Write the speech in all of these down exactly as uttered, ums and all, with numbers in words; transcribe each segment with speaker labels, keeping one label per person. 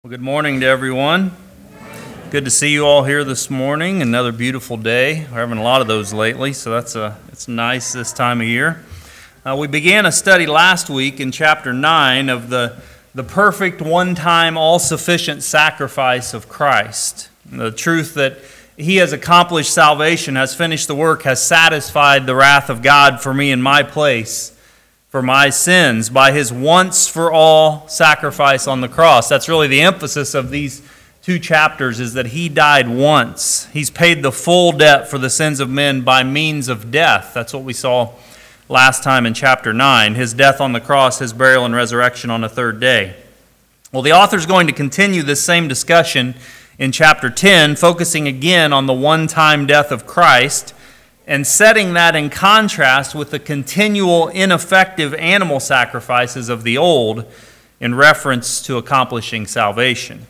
Speaker 1: Well, good morning to everyone. Good to see you all here this morning. Another beautiful day. We're having a lot of those lately, so that's a it's nice this time of year. Uh, we began a study last week in chapter nine of the the perfect, one-time, all-sufficient sacrifice of Christ. The truth that He has accomplished salvation, has finished the work, has satisfied the wrath of God for me in my place, for my sins, by His once-for-all sacrifice on the cross. That's really the emphasis of these two chapters, is that He died once. He's paid the full debt for the sins of men by means of death. That's what we saw last time in chapter nine. His death on the cross, His burial and resurrection on the third day. Well, the author's going to continue this same discussion in chapter ten, focusing again on the one-time death of Christ, and setting that in contrast with the continual ineffective animal sacrifices of the old in reference to accomplishing salvation.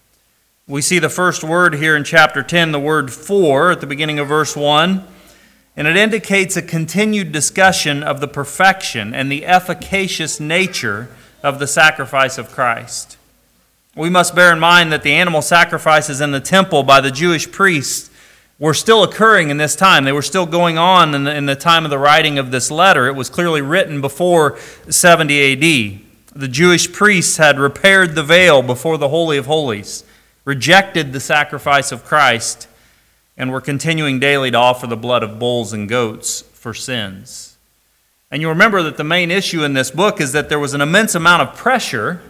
Speaker 1: We see the first word here in chapter ten, the word for, at the beginning of verse one, and it indicates a continued discussion of the perfection and the efficacious nature of the sacrifice of Christ. We must bear in mind that the animal sacrifices in the temple by the Jewish priests were still occurring in this time. They were still going on in the, in the time of the writing of this letter. It was clearly written before seventy A D. The Jewish priests had repaired the veil before the Holy of Holies, rejected the sacrifice of Christ, and were continuing daily to offer the blood of bulls and goats for sins. And you remember that the main issue in this book is that there was an immense amount of pressure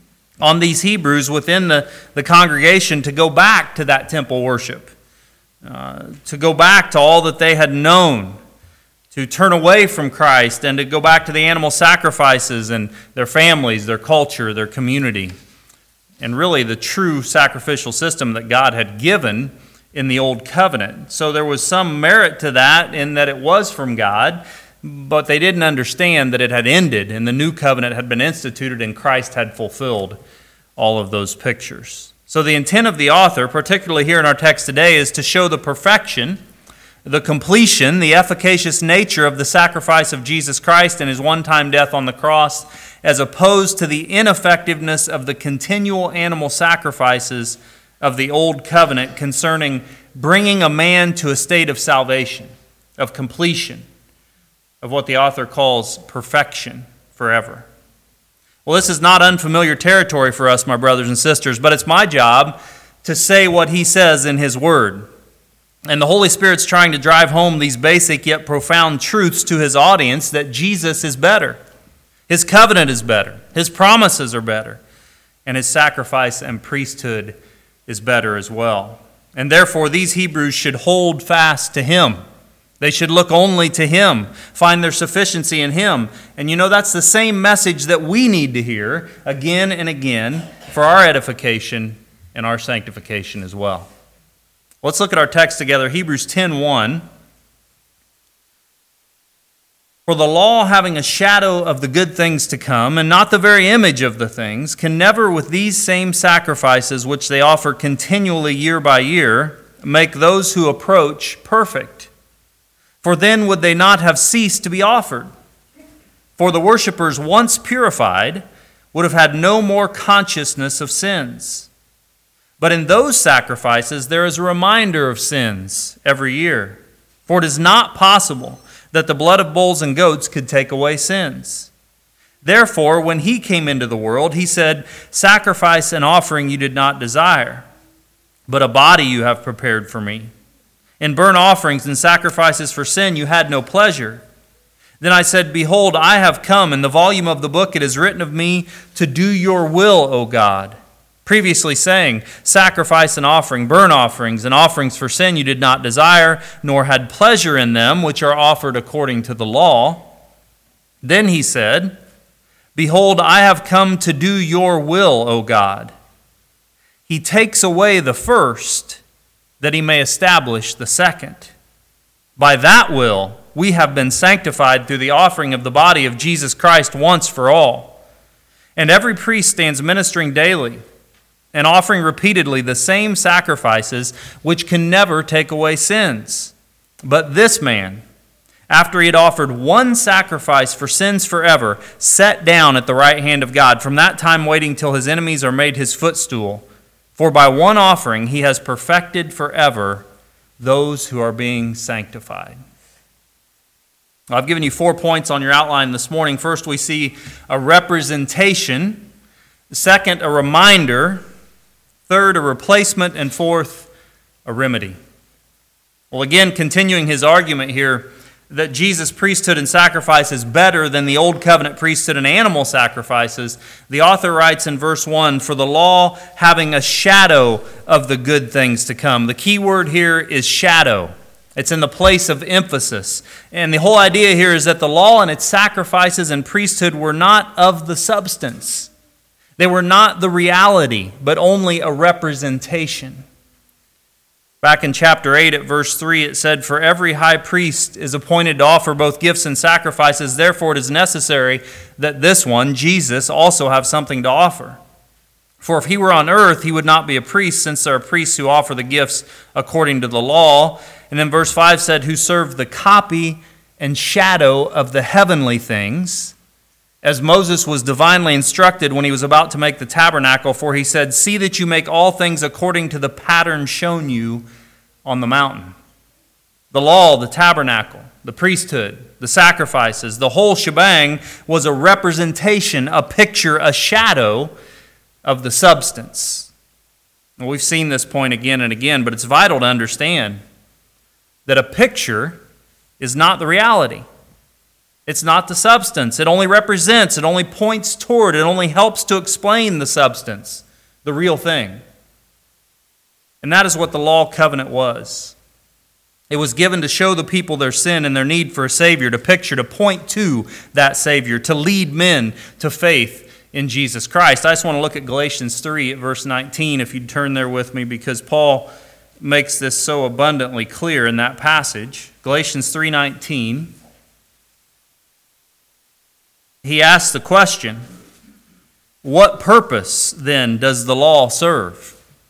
Speaker 1: on these Hebrews within the, the congregation to go back to that temple worship. Uh, to go back to all that they had known, to turn away from Christ, and to go back to the animal sacrifices and their families, their culture, their community, and really the true sacrificial system that God had given in the Old Covenant. So there was some merit to that in that it was from God, but they didn't understand that it had ended and the New Covenant had been instituted and Christ had fulfilled all of those pictures. So the intent of the author, particularly here in our text today, is to show the perfection, the completion, the efficacious nature of the sacrifice of Jesus Christ and His one-time death on the cross, as opposed to the ineffectiveness of the continual animal sacrifices of the Old Covenant concerning bringing a man to a state of salvation, of completion, of what the author calls perfection forever. Well, this is not unfamiliar territory for us, my brothers and sisters, but it's my job to say what he says in his word. And the Holy Spirit's trying to drive home these basic yet profound truths to his audience, that Jesus is better. His covenant is better. His promises are better. And His sacrifice and priesthood is better as well. And therefore, these Hebrews should hold fast to Him. They should look only to Him, find their sufficiency in Him. And you know, that's the same message that we need to hear again and again for our edification and our sanctification as well. Let's look at our text together, Hebrews ten one. For the law, having a shadow of the good things to come, and not the very image of the things, can never with these same sacrifices which they offer continually year by year, make those who approach perfect. For then would they not have ceased to be offered? For the worshipers, once purified, would have had no more consciousness of sins. But in those sacrifices there is a reminder of sins every year. For it is not possible that the blood of bulls and goats could take away sins. Therefore, when He came into the world, He said, "Sacrifice and offering you did not desire, but a body you have prepared for me. In burnt offerings and sacrifices for sin you had no pleasure. Then I said, Behold, I have come. In the volume of the book it is written of me, to do your will, O God." Previously saying, "Sacrifice and offering, burnt offerings and offerings for sin you did not desire, nor had pleasure in them, which are offered according to the law." Then He said, "Behold, I have come to do your will, O God." He takes away the first, that He may establish the second. By that will we have been sanctified through the offering of the body of Jesus Christ once for all. And every priest stands ministering daily and offering repeatedly the same sacrifices which can never take away sins. But this man, after he had offered one sacrifice for sins forever, sat down at the right hand of God, from that time waiting till his enemies are made his footstool. For by one offering he has perfected forever those who are being sanctified. I've given you four points on your outline this morning. First, we see a representation. Second, a reminder. Third, a replacement. And fourth, a remedy. Well, again, continuing his argument here, that Jesus' priesthood and sacrifice is better than the old covenant priesthood and animal sacrifices, the author writes in verse one, for the law having a shadow of the good things to come. The key word here is shadow. It's in the place of emphasis. And the whole idea here is that the law and its sacrifices and priesthood were not of the substance. They were not the reality, but only a representation. Back in chapter eight at verse three, it said, for every high priest is appointed to offer both gifts and sacrifices. Therefore it is necessary that this one, Jesus, also have something to offer. For if he were on earth, he would not be a priest, since there are priests who offer the gifts according to the law. And then verse five said, who serve the copy and shadow of the heavenly things, as Moses was divinely instructed when he was about to make the tabernacle, for he said, see that you make all things according to the pattern shown you on the mountain. The law, the tabernacle, the priesthood, the sacrifices, the whole shebang was a representation, a picture, a shadow of the substance. And we've seen this point again and again, but it's vital to understand that a picture is not the reality. It's not the substance. It only represents, it only points toward, it only helps to explain the substance, the real thing. And that is what the law covenant was. It was given to show the people their sin and their need for a Savior, to picture, to point to that Savior, to lead men to faith in Jesus Christ. I just want to look at Galatians three at verse nineteen, if you'd turn there with me, because Paul makes this so abundantly clear in that passage. Galatians three nineteen. He asks the question, what purpose then does the law serve?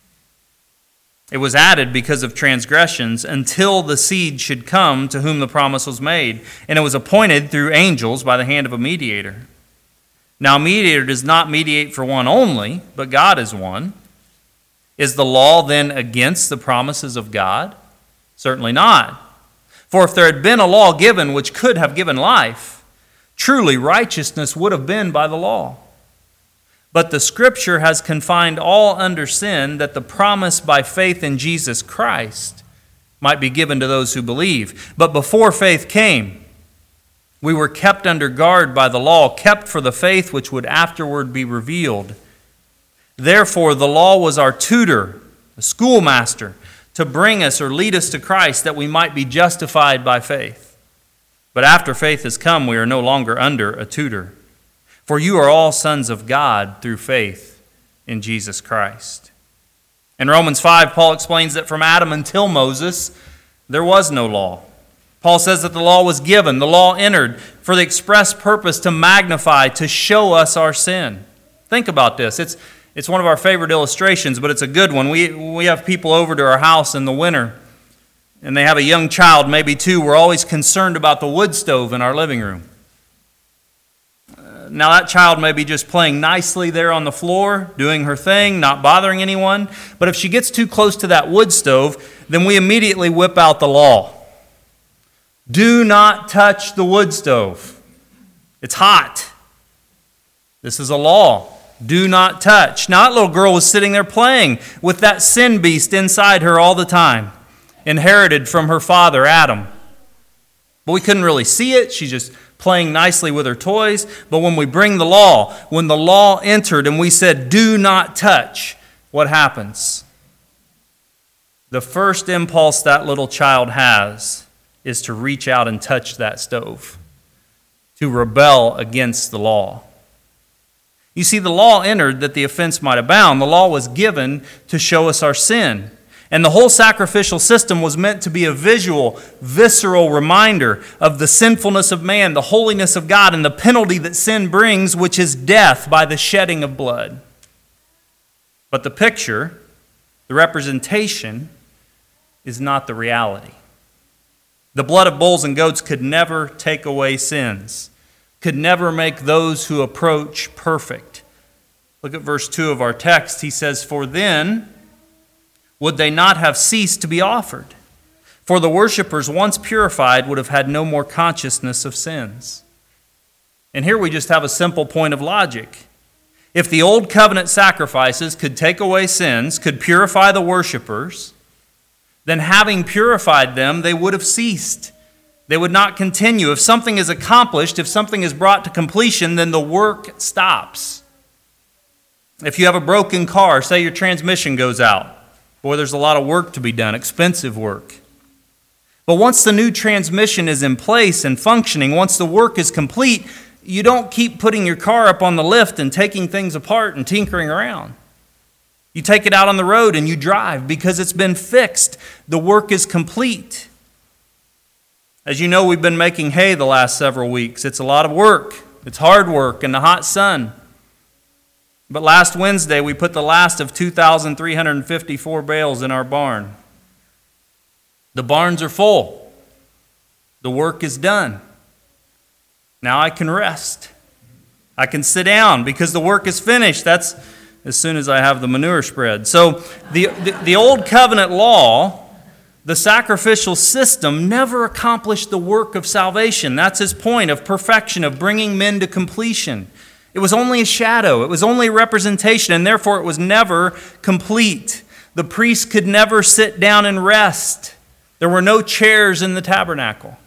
Speaker 1: It was added because of transgressions until the seed should come to whom the promise was made, and it was appointed through angels by the hand of a mediator. Now, a mediator does not mediate for one only, but God is one. Is the law then against the promises of God? Certainly not. For if there had been a law given which could have given life, truly righteousness would have been by the law. But the Scripture has confined all under sin, that the promise by faith in Jesus Christ might be given to those who believe. But before faith came, we were kept under guard by the law, kept for the faith which would afterward be revealed. Therefore, the law was our tutor, a schoolmaster, to bring us or lead us to Christ, that we might be justified by faith. But after faith has come, we are no longer under a tutor. For you are all sons of God through faith in Jesus Christ. In Romans five, Paul explains that from Adam until Moses, there was no law. Paul says that the law was given, the law entered for the express purpose to magnify, to show us our sin. Think about this. It's, it's one of our favorite illustrations, but it's a good one. We, we have people over to our house in the winter, and they have a young child, maybe two. We're always concerned about the wood stove in our living room. Uh, now that child may be just playing nicely there on the floor, doing her thing, not bothering anyone. But if she gets too close to that wood stove, then we immediately whip out the law. Do not touch the wood stove. It's hot. This is a law. Do not touch. Now that little girl was sitting there playing with that sin beast inside her all the time, inherited from her father, Adam. But we couldn't really see it. She's just playing nicely with her toys. But when we bring the law, when the law entered and we said, do not touch, what happens? The first impulse that little child has is to reach out and touch that stove, to rebel against the law. You see, the law entered that the offense might abound. The law was given to show us our sin. And the whole sacrificial system was meant to be a visual, visceral reminder of the sinfulness of man, the holiness of God, and the penalty that sin brings, which is death by the shedding of blood. But the picture, the representation, is not the reality. The blood of bulls and goats could never take away sins, could never make those who approach perfect. Look at verse two of our text. He says, "For then would they not have ceased to be offered? For the worshipers, once purified, would have had no more consciousness of sins." And here we just have a simple point of logic. If the old covenant sacrifices could take away sins, could purify the worshipers, then having purified them, they would have ceased. They would not continue. If something is accomplished, if something is brought to completion, then the work stops. If you have a broken car, say your transmission goes out, boy, there's a lot of work to be done, expensive work. But once the new transmission is in place and functioning, once the work is complete, you don't keep putting your car up on the lift and taking things apart and tinkering around. You take it out on the road and you drive because it's been fixed. The work is complete. As you know, we've been making hay the last several weeks. It's a lot of work. It's hard work in the hot sun. But last Wednesday, we put the last of two thousand three hundred fifty-four bales in our barn. The barns are full. The work is done. Now I can rest. I can sit down because the work is finished. That's as soon as I have the manure spread. So the, the, the old covenant law, the sacrificial system, never accomplished the work of salvation. That's his point of perfection, of bringing men to completion. It was only a shadow. It was only a representation, and therefore it was never complete. The priest could never sit down and rest. There were no chairs in the tabernacle.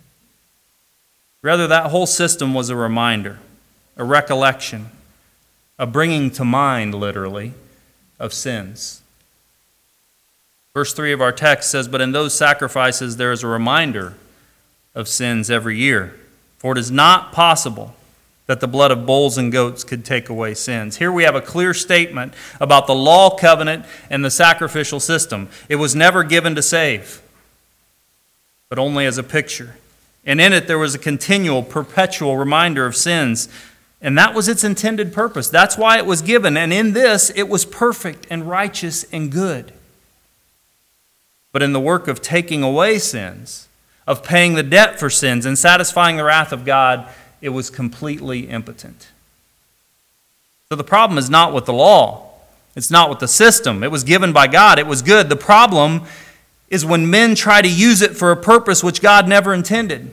Speaker 1: Rather, that whole system was a reminder, a recollection, a bringing to mind, literally, of sins. Verse three of our text says, "But in those sacrifices there is a reminder of sins every year. For it is not possible that the blood of bulls and goats could take away sins." Here we have a clear statement about the law covenant and the sacrificial system. It was never given to save, but only as a picture. And in it there was a continual, perpetual reminder of sins. And that was its intended purpose. That's why it was given. And in this, it was perfect and righteous and good. But in the work of taking away sins, of paying the debt for sins and satisfying the wrath of God, it was completely impotent. So the problem is not with the law. It's not with the system. It was given by God. It was good. The problem is when men try to use it for a purpose which God never intended.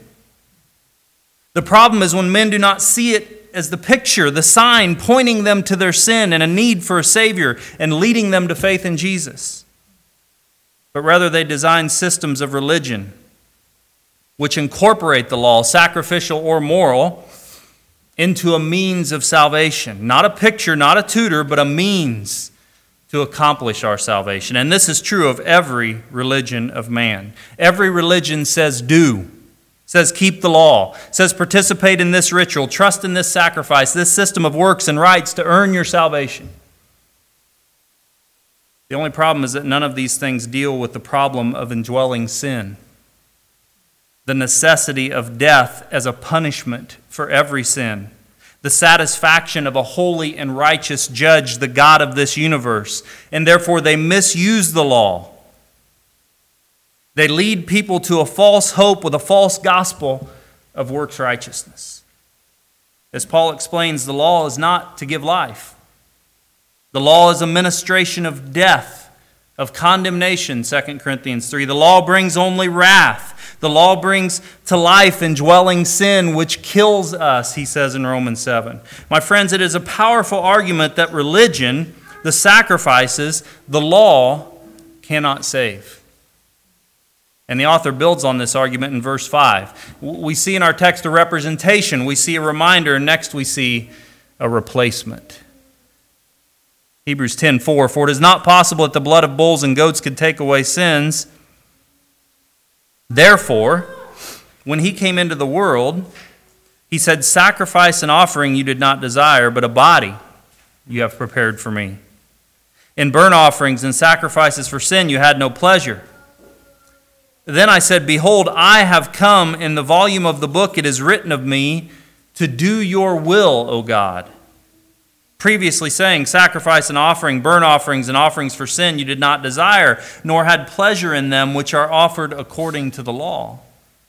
Speaker 1: The problem is when men do not see it as the picture, the sign pointing them to their sin and a need for a Savior and leading them to faith in Jesus. But rather they design systems of religion which incorporate the law, sacrificial or moral, into a means of salvation. Not a picture, not a tutor, but a means to accomplish our salvation. And this is true of every religion of man. Every religion says do, says keep the law, says participate in this ritual, trust in this sacrifice, this system of works and rites to earn your salvation. The only problem is that none of these things deal with the problem of indwelling sin, the necessity of death as a punishment for every sin, the satisfaction of a holy and righteous judge, the God of this universe, and therefore they misuse the law. They lead people to a false hope with a false gospel of works righteousness. As Paul explains, the law is not to give life. The law is a ministration of death, of condemnation, Second Corinthians three. The law brings only wrath. The law brings to life indwelling sin, which kills us, he says in Romans seven. My friends, it is a powerful argument that religion, the sacrifices, the law cannot save. And the author builds on this argument in verse five. We see in our text a representation, we see a reminder, and next we see a replacement. Hebrews ten four, for it is not possible that the blood of bulls and goats could take away sins. Therefore, when he came into the world, he said, sacrifice and offering you did not desire, but a body you have prepared for me. In burnt offerings and sacrifices for sin you had no pleasure. Then I said, behold, I have come. In the volume of the book it is written of me to do your will, O God. Previously saying, sacrifice and offering, burnt offerings and offerings for sin you did not desire, nor had pleasure in them which are offered according to the law.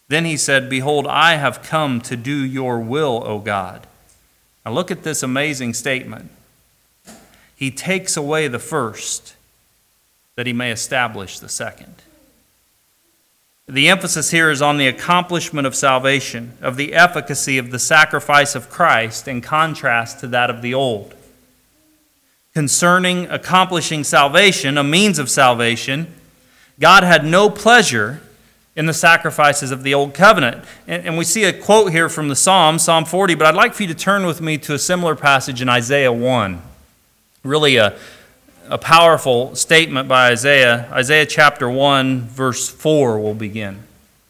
Speaker 1: Then he said, "Behold, I have come to do your will, O God." Now look at this amazing statement. He takes away the first, that he may establish the second. The emphasis here is on the accomplishment of salvation, of the efficacy of the sacrifice of Christ in contrast to that of the old. Concerning accomplishing salvation, a means of salvation, God had no pleasure in the sacrifices of the Old Covenant. And, and we see a quote here from the Psalm, Psalm forty, but I'd like for you to turn with me to a similar passage in Isaiah one. Really a, a powerful statement by Isaiah. Isaiah chapter one, verse four will begin.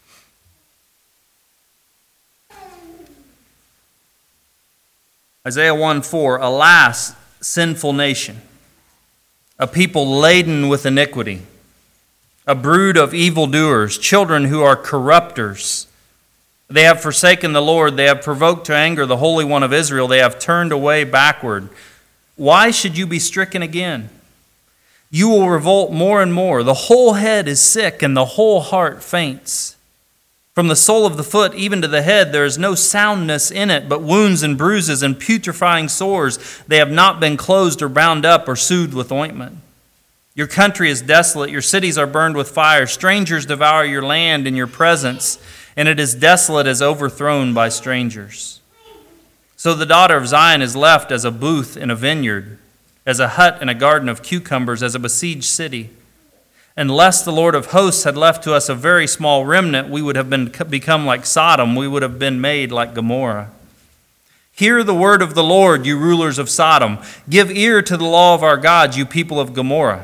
Speaker 1: Isaiah one four, "Alas, sinful nation, a people laden with iniquity, a brood of evildoers, children who are corrupters. They have forsaken the Lord. They have provoked to anger the Holy One of Israel. They have turned away backward. Why should you be stricken again? You will revolt more and more. The whole head is sick and the whole heart faints. From the sole of the foot even to the head there is no soundness in it, but wounds and bruises and putrefying sores. They have not been closed or bound up or soothed with ointment. Your country is desolate, your cities are burned with fire. Strangers devour your land in your presence, and it is desolate as overthrown by strangers. So the daughter of Zion is left as a booth in a vineyard, as a hut in a garden of cucumbers, as a besieged city. Unless the Lord of hosts had left to us a very small remnant, we would have been become like Sodom, we would have been made like Gomorrah. Hear the word of the Lord, you rulers of Sodom. Give ear to the law of our God, you people of Gomorrah.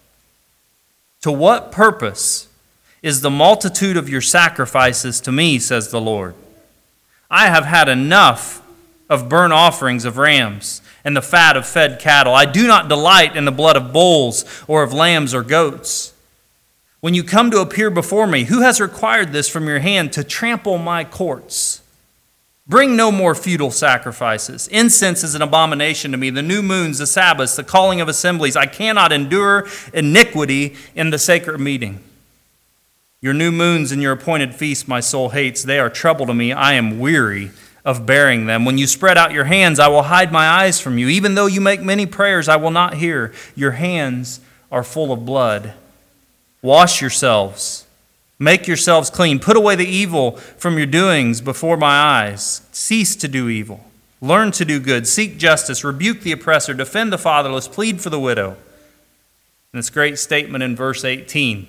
Speaker 1: To what purpose is the multitude of your sacrifices to me, says the Lord? I have had enough of burnt offerings of rams and the fat of fed cattle. I do not delight in the blood of bulls or of lambs or goats. When you come to appear before me, who has required this from your hand to trample my courts? Bring no more futile sacrifices. Incense is an abomination to me. The new moons, the Sabbaths, the calling of assemblies. I cannot endure iniquity in the sacred meeting. Your new moons and your appointed feasts my soul hates. They are trouble to me. I am weary of bearing them. When you spread out your hands, I will hide my eyes from you. Even though you make many prayers, I will not hear. Your hands are full of blood. Wash yourselves. Make yourselves clean. Put away the evil from your doings before my eyes. Cease to do evil. Learn to do good. Seek justice. Rebuke the oppressor. Defend the fatherless. Plead for the widow. And this great statement in verse eighteen.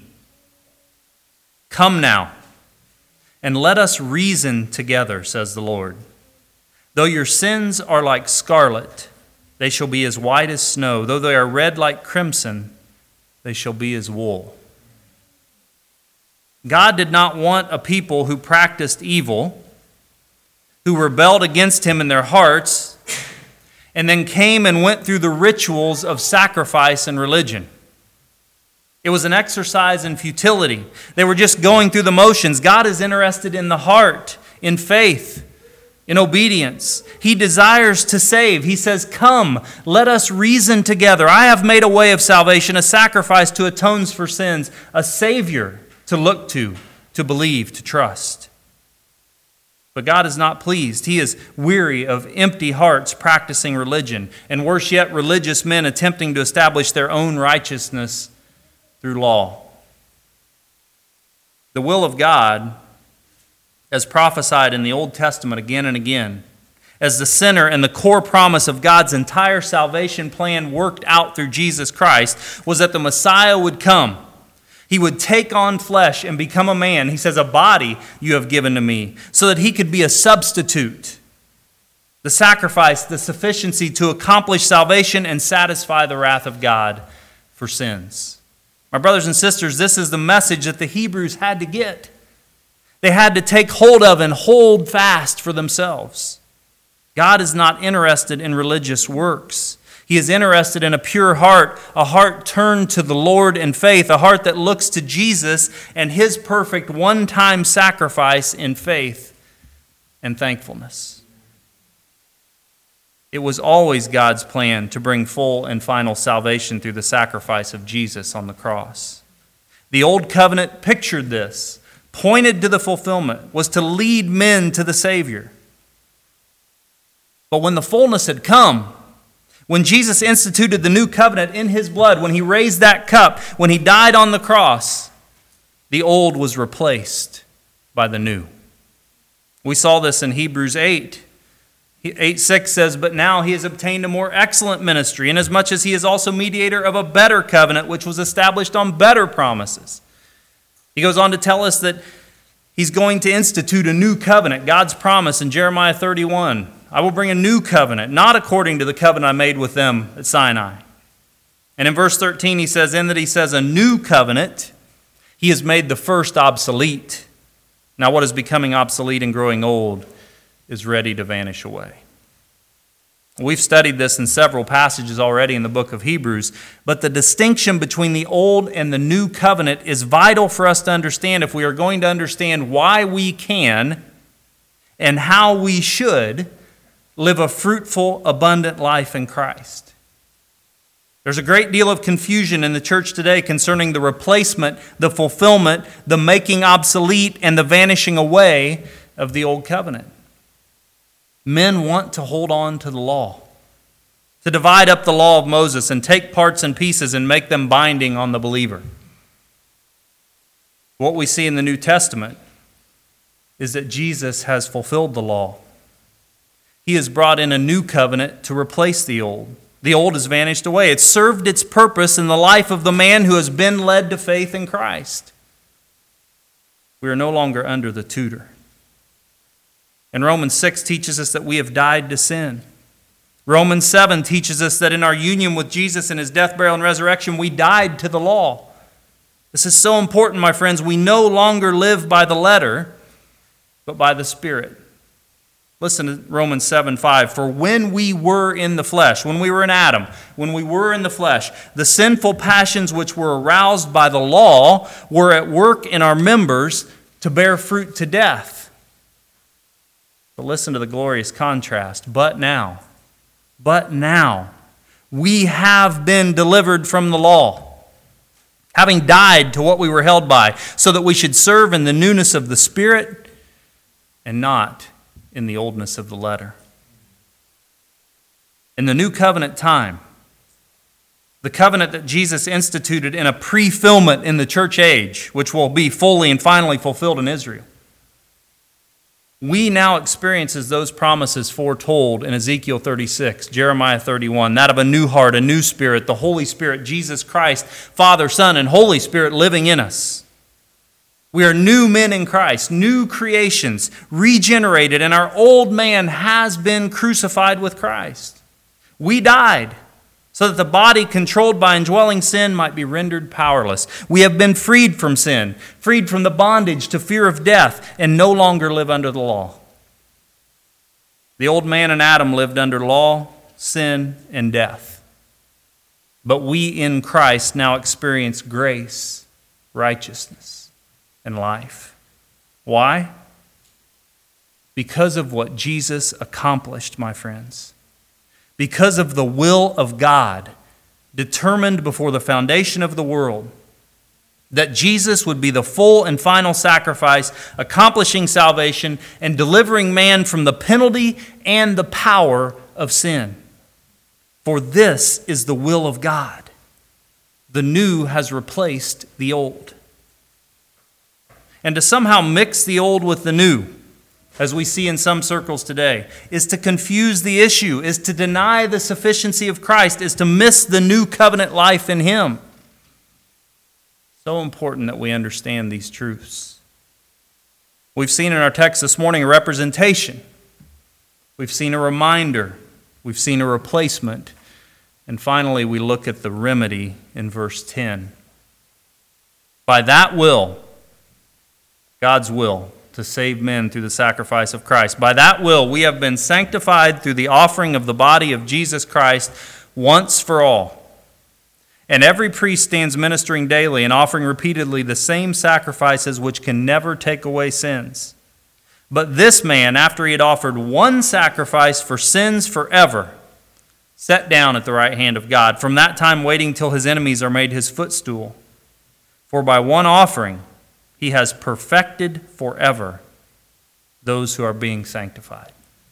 Speaker 1: Come now, and let us reason together, says the Lord. Though your sins are like scarlet, they shall be as white as snow. Though they are red like crimson, they shall be as wool. God did not want a people who practiced evil, who rebelled against him in their hearts, and then came and went through the rituals of sacrifice and religion. It was an exercise in futility. They were just going through the motions. God is interested in the heart, in faith, in obedience. He desires to save. He says, come, let us reason together. I have made a way of salvation, a sacrifice to atone for sins, a Savior to look to, to believe, to trust. But God is not pleased. He is weary of empty hearts practicing religion, and worse yet, religious men attempting to establish their own righteousness through law. The will of God, as prophesied in the Old Testament again and again, as the center and the core promise of God's entire salvation plan worked out through Jesus Christ, was that the Messiah would come. He would take on flesh and become a man. He says, a body you have given to me, so that he could be a substitute. The sacrifice, the sufficiency to accomplish salvation and satisfy the wrath of God for sins. My brothers and sisters, this is the message that the Hebrews had to get. They had to take hold of and hold fast for themselves. God is not interested in religious works. He is interested in a pure heart, a heart turned to the Lord in faith, a heart that looks to Jesus and his perfect one-time sacrifice in faith and thankfulness. It was always God's plan to bring full and final salvation through the sacrifice of Jesus on the cross. The Old Covenant pictured this, pointed to the fulfillment, was to lead men to the Savior. But when the fullness had come, when Jesus instituted the new covenant in his blood, when he raised that cup, when he died on the cross, the old was replaced by the new. We saw this in Hebrews eight. eight six says, "But now he has obtained a more excellent ministry, inasmuch as he is also mediator of a better covenant, which was established on better promises." He goes on to tell us that he's going to institute a new covenant, God's promise in Jeremiah thirty-one. "I will bring a new covenant, not according to the covenant I made with them at Sinai." And in verse thirteen he says, in that he says a new covenant, he has made the first obsolete. Now what is becoming obsolete and growing old is ready to vanish away. We've studied this in several passages already in the book of Hebrews, but the distinction between the old and the new covenant is vital for us to understand if we are going to understand why we can and how we should live a fruitful, abundant life in Christ. There's a great deal of confusion in the church today concerning the replacement, the fulfillment, the making obsolete, and the vanishing away of the old covenant. Men want to hold on to the law, to divide up the law of Moses and take parts and pieces and make them binding on the believer. What we see in the New Testament is that Jesus has fulfilled the law. He has brought in a new covenant to replace the old. The old has vanished away. It's served its purpose in the life of the man who has been led to faith in Christ. We are no longer under the tutor. And Romans six teaches us that we have died to sin. Romans seven teaches us that in our union with Jesus in his death, burial, and resurrection, we died to the law. This is so important, my friends. We no longer live by the letter, but by the Spirit. Listen to Romans seven five. "For when we were in the flesh," when we were in Adam, when we were in the flesh, "the sinful passions which were aroused by the law were at work in our members to bear fruit to death." But listen to the glorious contrast. "But now, but now, we have been delivered from the law, having died to what we were held by, so that we should serve in the newness of the Spirit and not in the oldness of the letter." In the new covenant time, the covenant that Jesus instituted in a pre-fulfillment in the church age, which will be fully and finally fulfilled in Israel, we now experience those promises foretold in Ezekiel thirty-six, Jeremiah thirty-one, that of a new heart, a new spirit, the Holy Spirit, Jesus Christ, Father, Son, and Holy Spirit living in us. We are new men in Christ, new creations, regenerated, and our old man has been crucified with Christ. We died so that the body controlled by indwelling sin might be rendered powerless. We have been freed from sin, freed from the bondage to fear of death, and no longer live under the law. The old man in Adam lived under law, sin, and death. But we in Christ now experience grace, righteousness, and life. Why? Because of what Jesus accomplished, my friends. Because of the will of God, determined before the foundation of the world, that Jesus would be the full and final sacrifice, accomplishing salvation and delivering man from the penalty and the power of sin. For this is the will of God. The new has replaced the old. And to somehow mix the old with the new, as we see in some circles today, is to confuse the issue, is to deny the sufficiency of Christ, is to miss the new covenant life in Him. So important that we understand these truths. We've seen in our text this morning a representation. We've seen a reminder. We've seen a replacement. And finally, we look at the remedy in verse ten. By that will, God's will, to save men through the sacrifice of Christ. By that will, we have been sanctified through the offering of the body of Jesus Christ once for all. And every priest stands ministering daily and offering repeatedly the same sacrifices which can never take away sins. But this man, after he had offered one sacrifice for sins forever, sat down at the right hand of God, from that time waiting till his enemies are made his footstool. For by one offering He has perfected forever those who are being sanctified.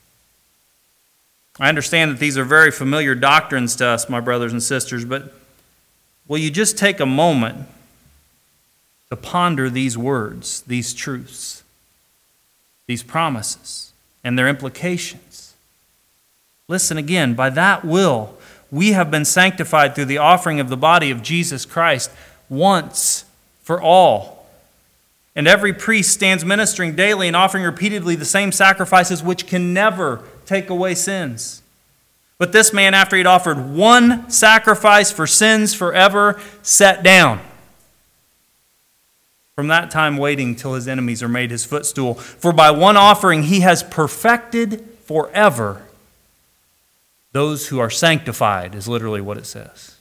Speaker 1: I understand that these are very familiar doctrines to us, my brothers and sisters, but will you just take a moment to ponder these words, these truths, these promises, and their implications? Listen again, by that will, we have been sanctified through the offering of the body of Jesus Christ once for all. And every priest stands ministering daily and offering repeatedly the same sacrifices which can never take away sins. But this man, after he'd offered one sacrifice for sins forever, sat down. From that time waiting till his enemies are made his footstool. For by one offering he has perfected forever those who are sanctified, is literally what it says.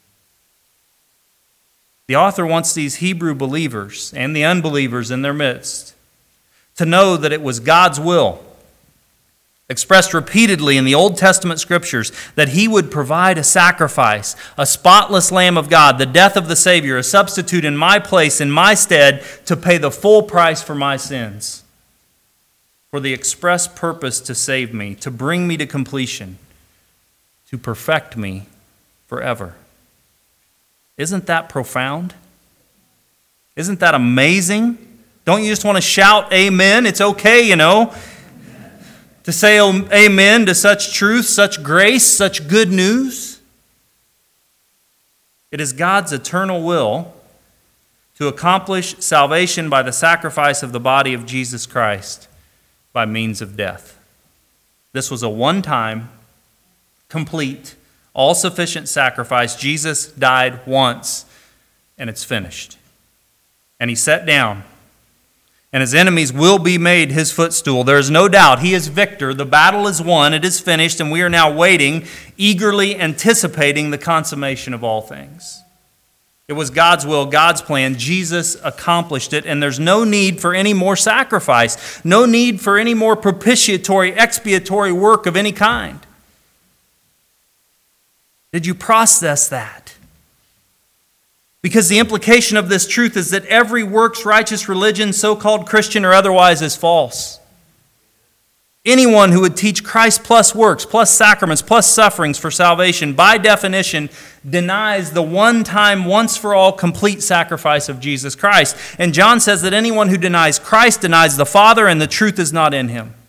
Speaker 1: The author wants these Hebrew believers and the unbelievers in their midst to know that it was God's will, expressed repeatedly in the Old Testament scriptures, that he would provide a sacrifice, a spotless Lamb of God, the death of the Savior, a substitute in my place, in my stead, to pay the full price for my sins, for the express purpose to save me, to bring me to completion, to perfect me forever. Isn't that profound? Isn't that amazing? Don't you just want to shout amen? It's okay, you know, to say amen to such truth, such grace, such good news. It is God's eternal will to accomplish salvation by the sacrifice of the body of Jesus Christ by means of death. This was a one-time, complete, all-sufficient sacrifice. Jesus died once, and it's finished. And he sat down, and his enemies will be made his footstool. There is no doubt he is victor. The battle is won. It is finished, and we are now waiting, eagerly anticipating the consummation of all things. It was God's will, God's plan. Jesus accomplished it, and there's no need for any more sacrifice, no need for any more propitiatory, expiatory work of any kind. Did you process that? Because the implication of this truth is that every works-righteous religion, so-called Christian or otherwise, is false. Anyone who would teach Christ plus works, plus sacraments, plus sufferings for salvation, by definition, denies the one-time, once-for-all, complete sacrifice of Jesus Christ. And John says that anyone who denies Christ denies the Father, and the truth is not in him.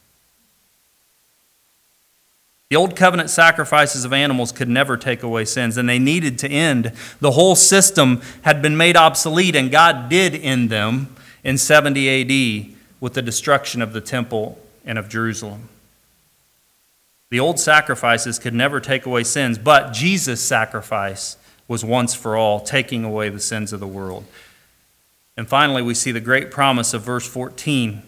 Speaker 1: The old covenant sacrifices of animals could never take away sins, and they needed to end. The whole system had been made obsolete, and God did end them in seventy A D with the destruction of the temple and of Jerusalem. The old sacrifices could never take away sins, but Jesus' sacrifice was once for all, taking away the sins of the world. And finally, we see the great promise of verse fourteen.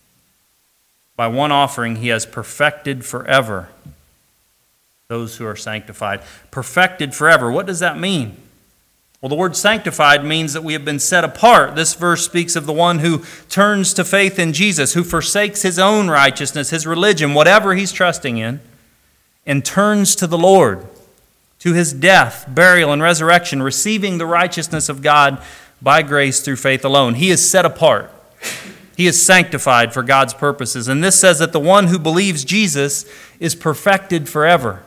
Speaker 1: By one offering, he has perfected forever those who are sanctified. Perfected forever. What does that mean? Well, the word sanctified means that we have been set apart. This verse speaks of the one who turns to faith in Jesus, who forsakes his own righteousness, his religion, whatever he's trusting in, and turns to the Lord, to his death, burial, and resurrection, receiving the righteousness of God by grace through faith alone. He is set apart. He is sanctified for God's purposes. And this says that the one who believes Jesus is perfected forever.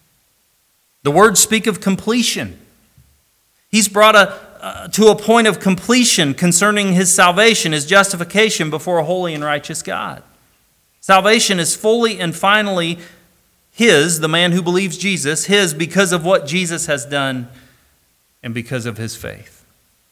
Speaker 1: The words speak of completion. He's brought a, uh, to a point of completion concerning his salvation, his justification before a holy and righteous God. Salvation is fully and finally his, the man who believes Jesus, his because of what Jesus has done and because of his faith.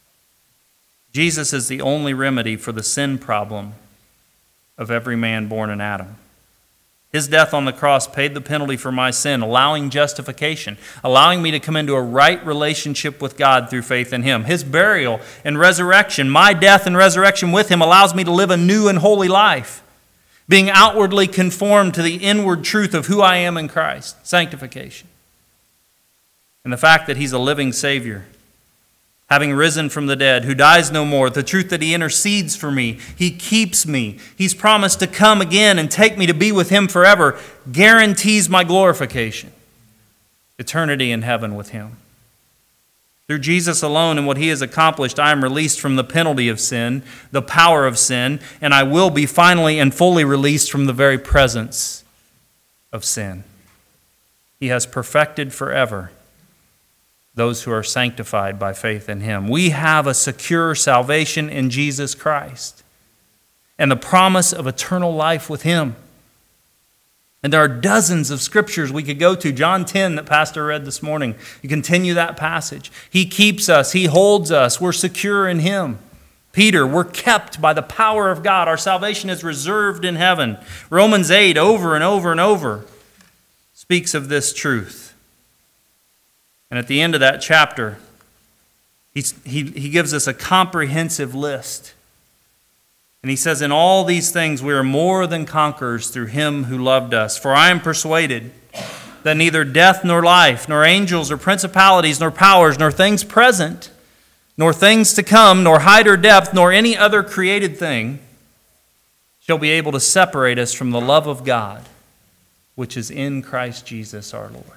Speaker 1: Jesus is the only remedy for the sin problem of every man born in Adam. His death on the cross paid the penalty for my sin, allowing justification, allowing me to come into a right relationship with God through faith in him. His burial and resurrection, my death and resurrection with him, allows me to live a new and holy life, being outwardly conformed to the inward truth of who I am in Christ, sanctification. And the fact that he's a living Savior, having risen from the dead, who dies no more, the truth that he intercedes for me, he keeps me, he's promised to come again and take me to be with him forever, guarantees my glorification, eternity in heaven with him. Through Jesus alone and what he has accomplished, I am released from the penalty of sin, the power of sin, and I will be finally and fully released from the very presence of sin. He has perfected forever those who are sanctified by faith in him. We have a secure salvation in Jesus Christ and the promise of eternal life with him. And there are dozens of scriptures we could go to. John ten that Pastor read this morning. You continue that passage. He keeps us. He holds us. We're secure in him. Peter, we're kept by the power of God. Our salvation is reserved in heaven. Romans eight, over and over and over, speaks of this truth. And at the end of that chapter, he's, he, he gives us a comprehensive list. And he says, in all these things we are more than conquerors through him who loved us. For I am persuaded that neither death nor life, nor angels or principalities, nor powers, nor things present, nor things to come, nor height or depth, nor any other created thing shall be able to separate us from the love of God, which is in Christ Jesus our Lord.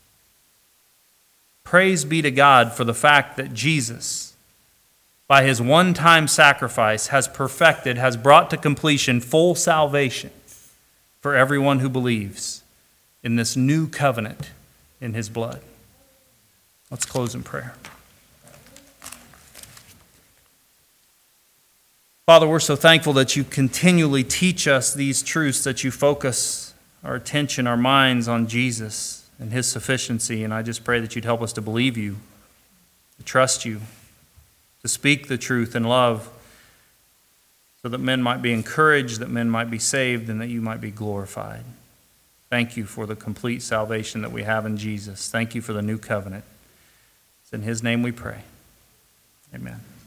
Speaker 1: Praise be to God for the fact that Jesus, by his one-time sacrifice, has perfected, has brought to completion full salvation for everyone who believes in this new covenant in his blood. Let's close in prayer. Father, we're so thankful that you continually teach us these truths, that you focus our attention, our minds on Jesus and his sufficiency. And I just pray that you'd help us to believe you, to trust you, to speak the truth in love, so that men might be encouraged, that men might be saved, and that you might be glorified. Thank you for the complete salvation that we have in Jesus. Thank you for the new covenant. It's in his name we pray. Amen.